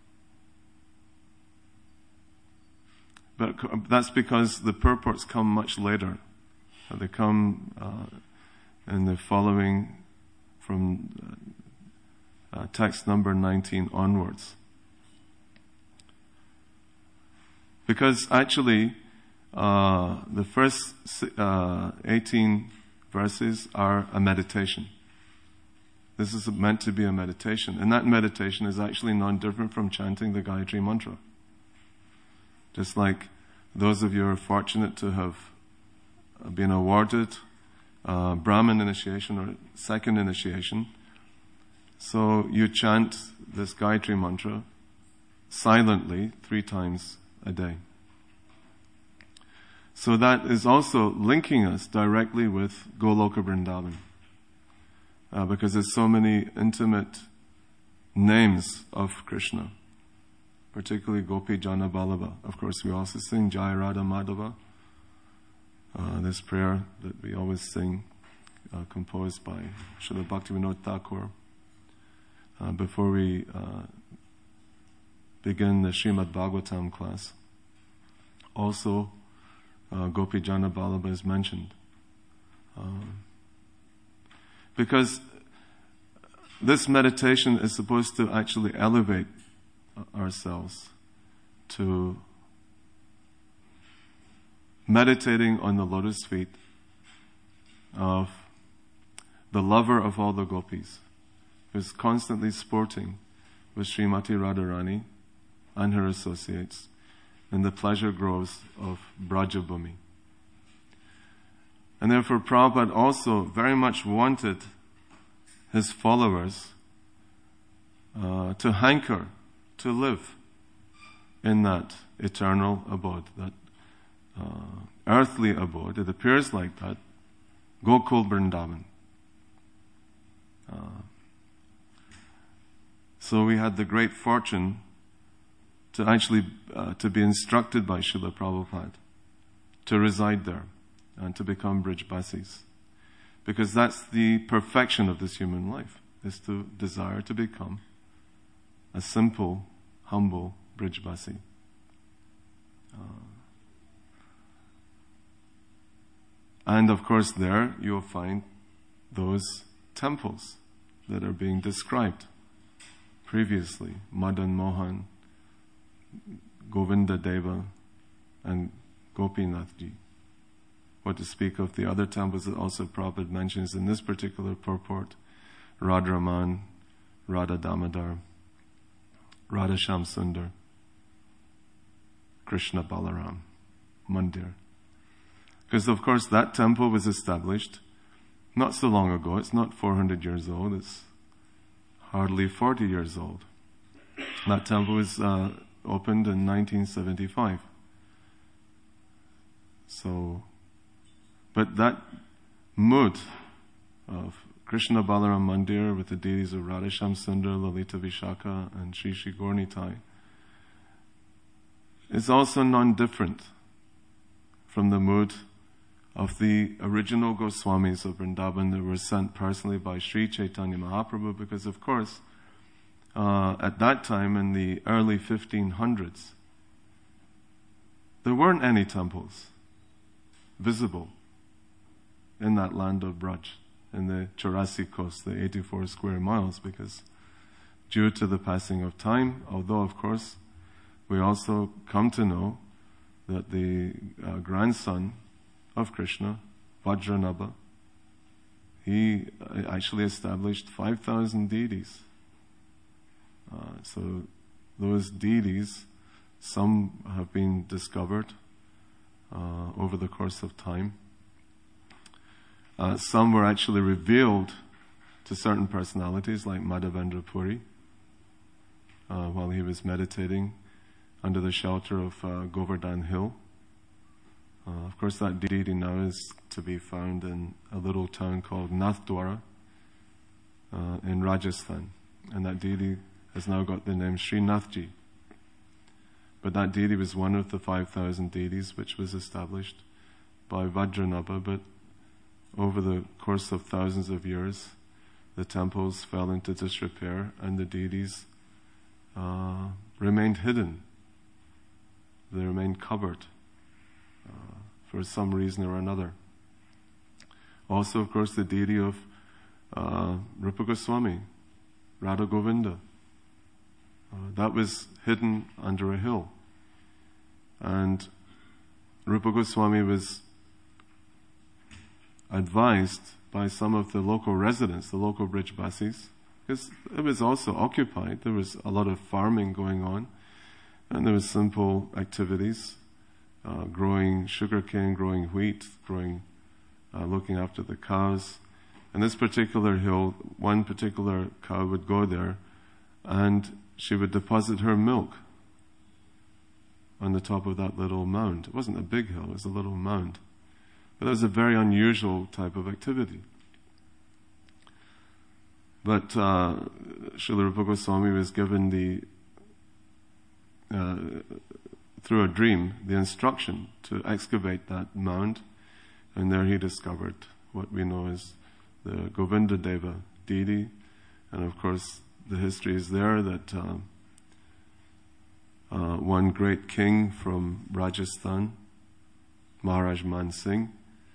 Speaker 1: But that's because the purports come much later. They come uh, in the following, from uh, text number nineteen onwards. Because actually, uh, the first uh, eighteen verses are a meditation. This is meant to be a meditation. And that meditation is actually non-different from chanting the Gayatri Mantra. Just like those of you who are fortunate to have been awarded uh, Brahmin initiation or second initiation. So you chant this Gayatri Mantra silently three times a day. So that is also linking us directly with Goloka Vrindavan. Uh, because there's so many intimate names of Krishna, particularly Gopi Jana Vallabha. Of course, we also sing Jai Radha Madhava, uh, this prayer that we always sing, uh, composed by Srila Bhaktivinoda Thakur. Uh, before we uh, begin the Srimad Bhagavatam class, also uh, Gopi Jana Vallabha is mentioned. Uh, Because this meditation is supposed to actually elevate ourselves to meditating on the lotus feet of the lover of all the gopis, who's constantly sporting with Srimati Radharani and her associates in the pleasure groves of Brajabhumi. And therefore Prabhupada also very much wanted his followers uh, to hanker, to live in that eternal abode, that uh, earthly abode. It appears like that, Gokul Vrindavan. Uh, so we had the great fortune to actually uh, to be instructed by Srila Prabhupada to reside there and to become Brijbasis. Because that's the perfection of this human life, is to desire to become a simple, humble Brijbasi. Uh, and of course there you'll find those temples that are being described previously. Madan Mohan, Govinda Deva, and Gopinathji. What to speak of the other temples that also Prabhupada mentions in this particular purport: Radharaman, Radha Damodar, Radha Shamsundar, Krishna Balaram Mandir. Because of course that temple was established not so long ago. It's not four hundred years old. It's hardly forty years old. That temple was uh, opened in nineteen seventy-five. So, but that mood of Krishna Balaram Mandir with the deities of Radha Shamsundar, Lalita Vishaka, and Shri Shri Gaurnitai is also non-different from the mood of the original Goswamis of Vrindavan that were sent personally by Sri Chaitanya Mahaprabhu, because of course uh, at that time in the early fifteen hundreds there weren't any temples visible in that land of Braj, in the Chaurasi coast, the eighty-four square miles, because due to the passing of time, although of course we also come to know that the uh, grandson of Krishna, Vajranabha, he actually established five thousand deities. Uh, so those deities, some have been discovered uh, over the course of time. Uh, some were actually revealed to certain personalities like Madhavendra Puri uh, while he was meditating under the shelter of uh, Govardhan Hill. Uh, of course, that deity now is to be found in a little town called Nathdwara uh, in Rajasthan. And that deity has now got the name Srinathji. But that deity was one of the five thousand deities which was established by Vajranabha. But over the course of thousands of years, the temples fell into disrepair and the deities uh, remained hidden. They remained covered uh, for some reason or another. Also, of course, the deity of uh, Rupa Goswami, Radha Govinda, uh, that was hidden under a hill. And Rupa Goswami was advised by some of the local residents, the local Brijbasis, because it was also occupied. There was a lot of farming going on, and there was simple activities, uh, growing sugarcane, growing wheat, growing, uh, looking after the cows. And this particular hill, one particular cow would go there, and she would deposit her milk on the top of that little mound. It wasn't a big hill, it was a little mound. But that was a very unusual type of activity. But uh, Srila Rupa Goswami was given the, uh, through a dream, the instruction to excavate that mound, and there he discovered what we know as the Govinda Deva deity. And of course, the history is there that uh, uh, one great king from Rajasthan, Maharaj Man Singh,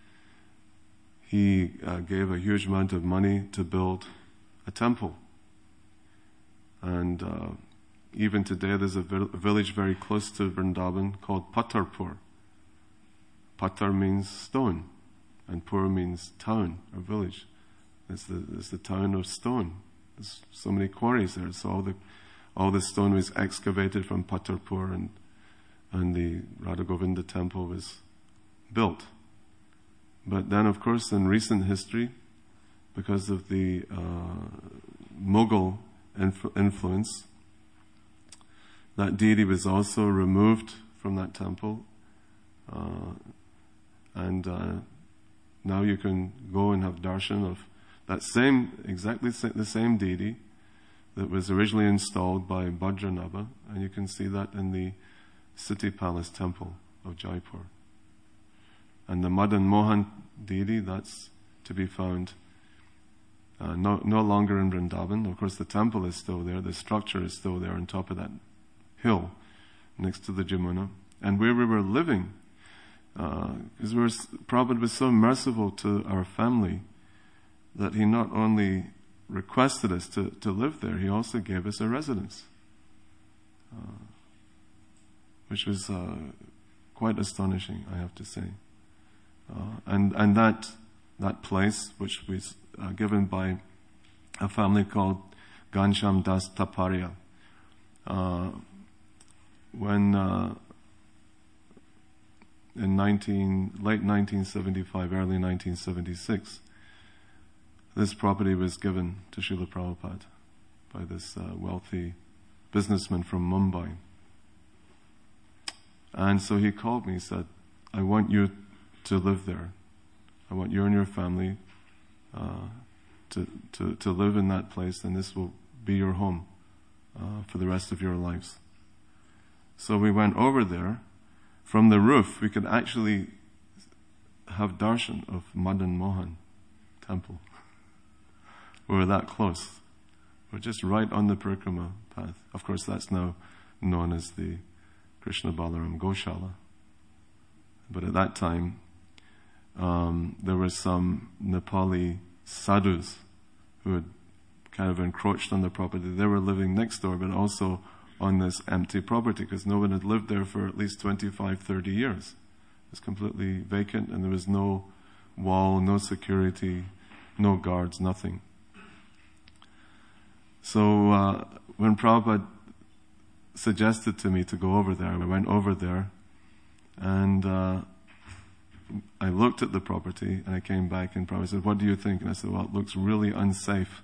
Speaker 1: he uh, gave a huge amount of money to build a temple. And uh, even today there's a, vil- a village very close to Vrindavan called Pattarpur. Pattar means stone, and Pur means town or village. It's the, it's the town of stone. There's so many quarries there, so all the all the stone was excavated from Pattarpur, and and the Radha Govinda temple was built. But then, of course, in recent history, because of the uh, Mughal influ- influence, that deity was also removed from that temple, uh, and uh, now you can go and have darshan of that same, exactly the same deity that was originally installed by Bhadranabha, and you can see that in the city palace temple of Jaipur. And the Madan Mohan deity, that's to be found uh, no, no longer in Vrindavan. Of course, the temple is still there, the structure is still there on top of that hill next to the Jamuna. And where we were living, because uh, we were, Prabhupada was so merciful to our family that he not only requested us to, to live there, he also gave us a residence, uh, which was uh, quite astonishing, I have to say. Uh, and and that that place, which was uh, given by a family called Ghanshyam Das Taparia, uh, when uh, in nineteen late nineteen seventy-five, early nineteen seventy-six, this property was given to Srila Prabhupada by this uh, wealthy businessman from Mumbai. And so he called me, he said, I want you to live there. I want you and your family uh, to, to, to live in that place, and this will be your home uh, for the rest of your lives. So we went over there. From the roof, we could actually have darshan of Madan Mohan temple. We were that close. We're just right on the Parikrama path. Of course, that's now known as the Krishna Balaram Goshala. But at that time, um, there were some Nepali sadhus who had kind of encroached on the property. They were living next door, but also on this empty property, because no one had lived there for at least twenty-five, thirty years. It was completely vacant, and there was no wall, no security, no guards, nothing. So uh, when Prabhupada suggested to me to go over there, I went over there, and uh, I looked at the property, and I came back, and Prabhupada said, what do you think? And I said, well, it looks really unsafe.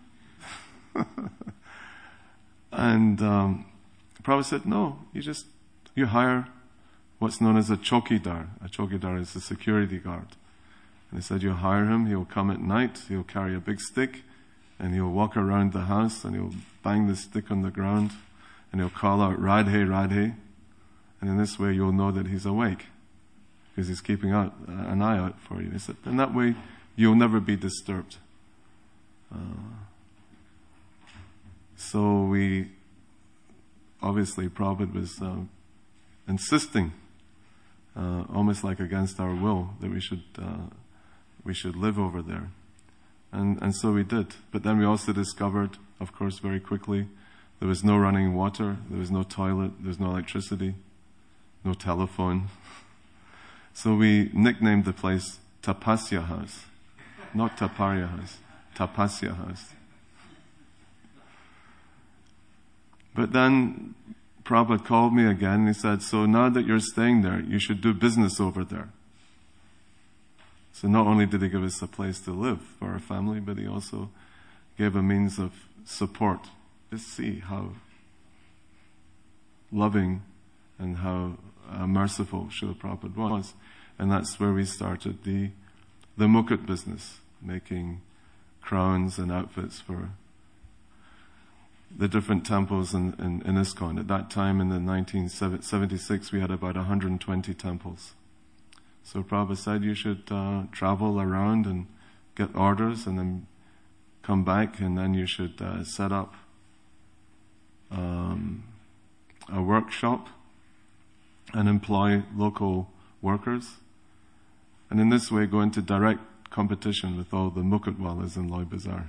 Speaker 1: And um, Prabhupada said, no, you just, you hire what's known as a chokidar. A chokidar is a security guard. And he said, you hire him, he'll come at night, he'll carry a big stick, and he'll walk around the house, and he'll bang the stick on the ground, and he'll call out, Radhe, Radhe. And in this way, you'll know that he's awake, because he's keeping out, uh, an eye out for you. He said, and that way, you'll never be disturbed. Uh, so we, obviously, Prabhupada was uh, insisting, uh, almost like against our will, that we should uh, we should live over there. And and so we did. But then we also discovered, of course, very quickly, there was no running water, there was no toilet, there was no electricity, no telephone. So we nicknamed the place Tapasya House. Not Taparya House. Tapasya House. But then Prabhupada called me again and he said, so now that you're staying there, you should do business over there. So not only did he give us a place to live for our family, but he also gave a means of support. Just see how loving and how uh, merciful Srila Prabhupada was. And that's where we started the, the mukut business, making crowns and outfits for the different temples in, in, in ISKCON. At that time, in the nineteen seventy-six, we had about one hundred twenty temples. So Prabhupada said you should uh, travel around and get orders and then come back, and then you should uh, set up um, a workshop and employ local workers. And in this way, go into direct competition with all the mukutwalas in Loy Bazaar.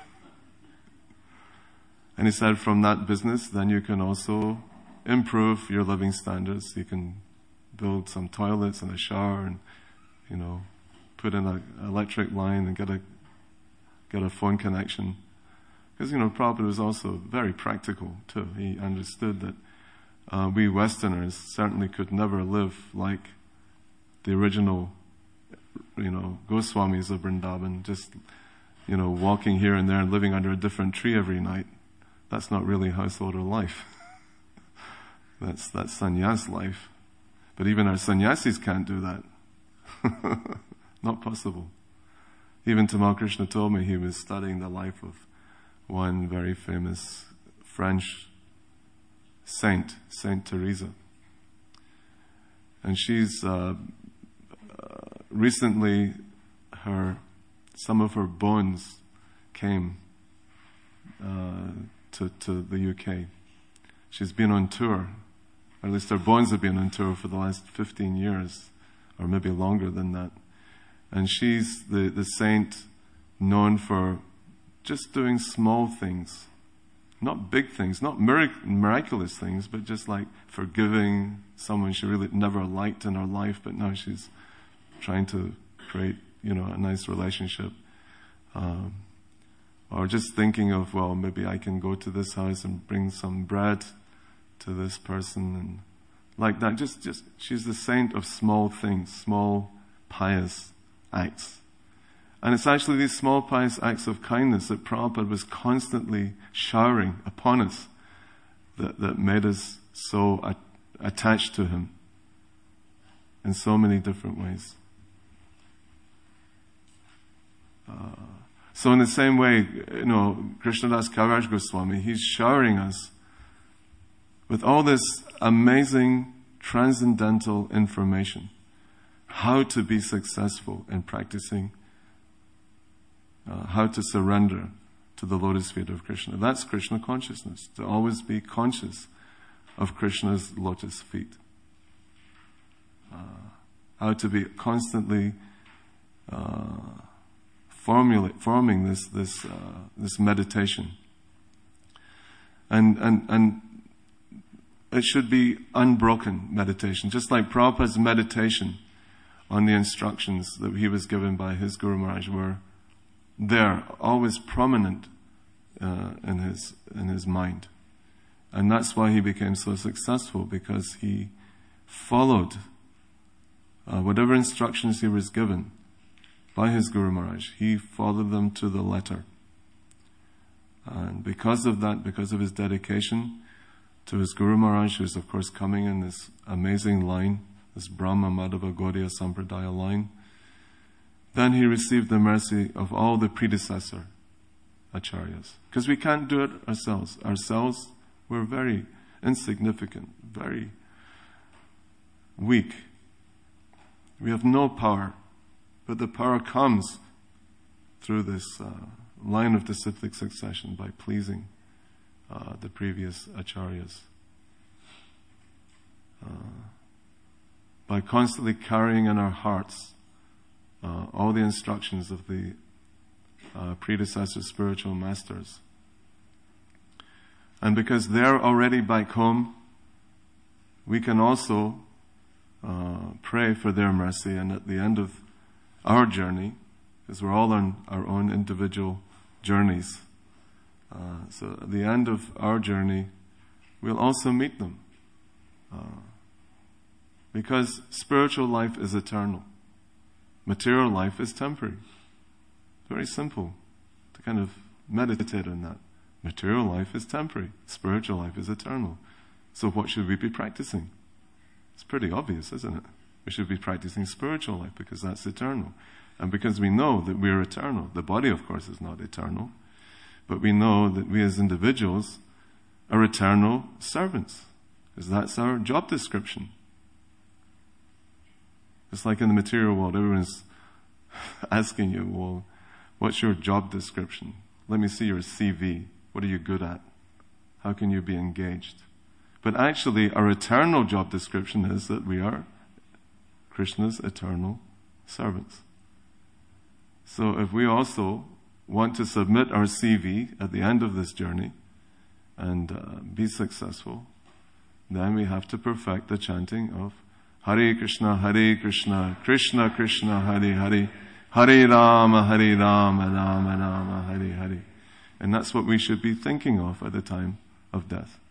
Speaker 1: And he said from that business, then you can also improve your living standards. You can build some toilets and a shower and, you know, put in an electric line and get a get a phone connection. Because, you know, Prabhupada was also very practical too. He understood that uh, we Westerners certainly could never live like the original, you know, Goswamis of Vrindavan, just, you know, walking here and there and living under a different tree every night. That's not really householder life. that's that's sannyas life. But even our sannyasis can't do that. Not possible. Even Tamal Krishna told me he was studying the life of one very famous French saint, Saint Teresa. And she's uh, uh, recently, her some of her bones came uh, to, to the U K. She's been on tour. Or at least her bones have been on tour for the last fifteen years, or maybe longer than that. And she's the, the saint known for just doing small things. Not big things, not mirac- miraculous things, but just like forgiving someone she really never liked in her life, but now she's trying to create, you know, a nice relationship. Um, or just thinking of, well, maybe I can go to this house and bring some bread to this person, and like that. Just, just she's the saint of small things, small pious acts. And it's actually these small pious acts of kindness that Prabhupada was constantly showering upon us that, that made us so at, attached to him in so many different ways. Uh, so in the same way, you know, Krishnadas Kaviraj Goswami, he's showering us with all this amazing transcendental information, how to be successful in practicing, uh, how to surrender to the lotus feet of Krishna. That's Krishna consciousness, to always be conscious of Krishna's lotus feet. Uh, how to be constantly uh, formulate, forming this this uh, this meditation, and and and. It should be unbroken meditation, just like Prabhupada's meditation on the instructions that he was given by his Guru Maharaj were there, always prominent uh, in his in his mind. And that's why he became so successful, because he followed uh, whatever instructions he was given by his Guru Maharaj. He followed them to the letter. And because of that, because of his dedication to his Guru Maharaj, who is of course coming in this amazing line, this Brahma Madhava Gaudiya Sampradaya line, then he received the mercy of all the predecessor acharyas. Because we can't do it ourselves. Ourselves, we're very insignificant, very weak. We have no power, but the power comes through this uh, line of disciplic succession by pleasing Uh, the previous acharyas. Uh, by constantly carrying in our hearts uh, all the instructions of the uh, predecessor spiritual masters. And because they're already back home, we can also uh, pray for their mercy, and at the end of our journey, because we're all on our own individual journeys, uh, so at the end of our journey, we'll also meet them. Uh, because spiritual life is eternal. Material life is temporary. Very simple to kind of meditate on that. Material life is temporary. Spiritual life is eternal. So what should we be practicing? It's pretty obvious, isn't it? We should be practicing spiritual life because that's eternal. And because we know that we're eternal. The body, of course, is not eternal. But we know that we as individuals are eternal servants. Because that's our job description. It's like in the material world, everyone's asking you, well, what's your job description? Let me see your C V. What are you good at? How can you be engaged? But actually, our eternal job description is that we are Krishna's eternal servants. So if we also want to submit our C V at the end of this journey and uh, be successful, then we have to perfect the chanting of Hare Krishna, Hare Krishna, Krishna Krishna, Hare Hare, Hare Rama, Hare Rama, Rama Rama, Hare Hare. And that's what we should be thinking of at the time of death.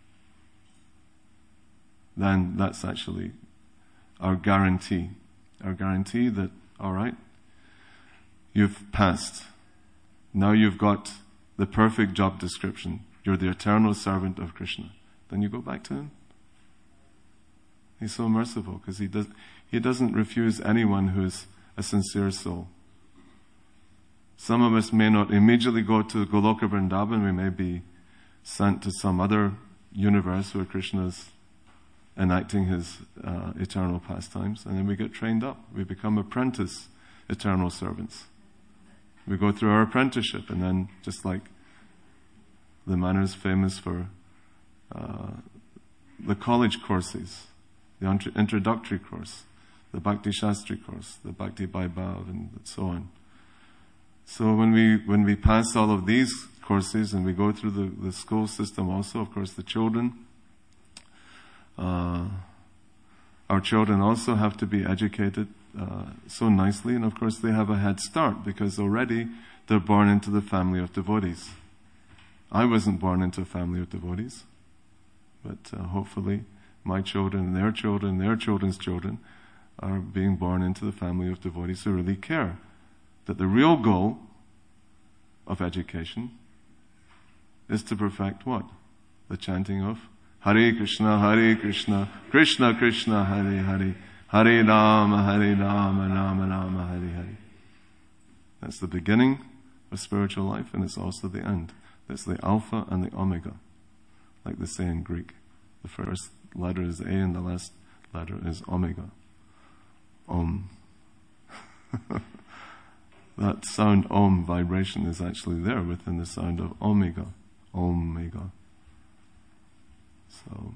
Speaker 1: Then that's actually our guarantee. Our guarantee that, all right, you've passed. Now you've got the perfect job description. You're the eternal servant of Krishna. Then you go back to him. He's so merciful because he does, he doesn't refuse anyone who's a sincere soul. Some of us may not immediately go to Goloka Vrindavan. We may be sent to some other universe where Krishna's enacting his uh, eternal pastimes. And then we get trained up. We become apprentice eternal servants. We go through our apprenticeship, and then just like the manner is famous for uh, the college courses, the introductory course, the Bhakti Shastri course, the Bhakti Vaibhav, and so on. So when we when we pass all of these courses and we go through the, the school system also, of course the children, uh, our children also have to be educated uh, so nicely, and of course they have a head start because already they're born into the family of devotees. I wasn't born into a family of devotees, but uh, hopefully my children, their children, their children's children are being born into the family of devotees who really care that the real goal of education is to perfect what? The chanting of Hare Krishna, Hare Krishna, Krishna Krishna, Hare Hare, Hare Rama, Hare Rama, Rama Rama, Hare Hare. That's the beginning of spiritual life, and it's also the end. That's the Alpha and the Omega, like they say in Greek. The first letter is A and the last letter is Omega. Om. That sound Om vibration is actually there within the sound of Omega. Omega. So,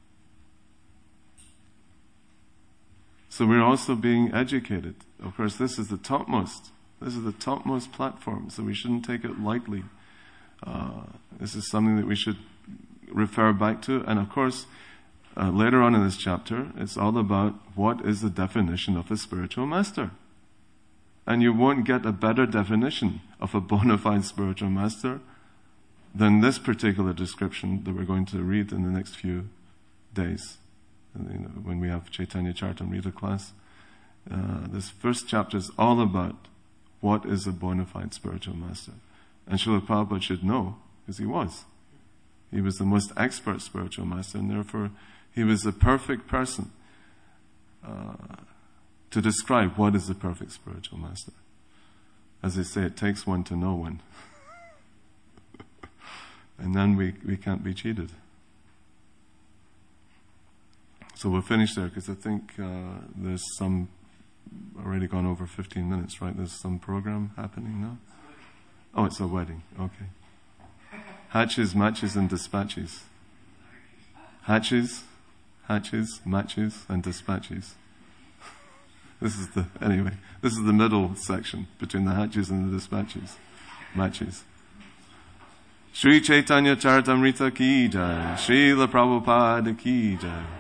Speaker 1: so we're also being educated. Of course, this is the topmost. This is the topmost platform, so we shouldn't take it lightly. Uh, this is something that we should refer back to. And of course, uh, later on in this chapter, it's all about what is the definition of a spiritual master. And you won't get a better definition of a bona fide spiritual master than this particular description that we're going to read in the next few days. And, you know, when we have Chaitanya Charitamrita class, uh, this first chapter is all about what is a bona fide spiritual master. And Srila Prabhupada should know, because he was. He was the most expert spiritual master, and therefore he was the perfect person uh, to describe what is the perfect spiritual master. As they say, it takes one to know one. And then we, we can't be cheated. So we'll finish there, because I think uh, there's some, already gone over fifteen minutes, right? There's some program happening now? Oh, it's a wedding. Okay. Hatches, matches, and dispatches. Hatches, hatches, matches, and dispatches. This is the, anyway, this is the middle section between the hatches and the dispatches. Matches. Sri Chaitanya Charitamrita ki jai. Srila Prabhupada ki jai.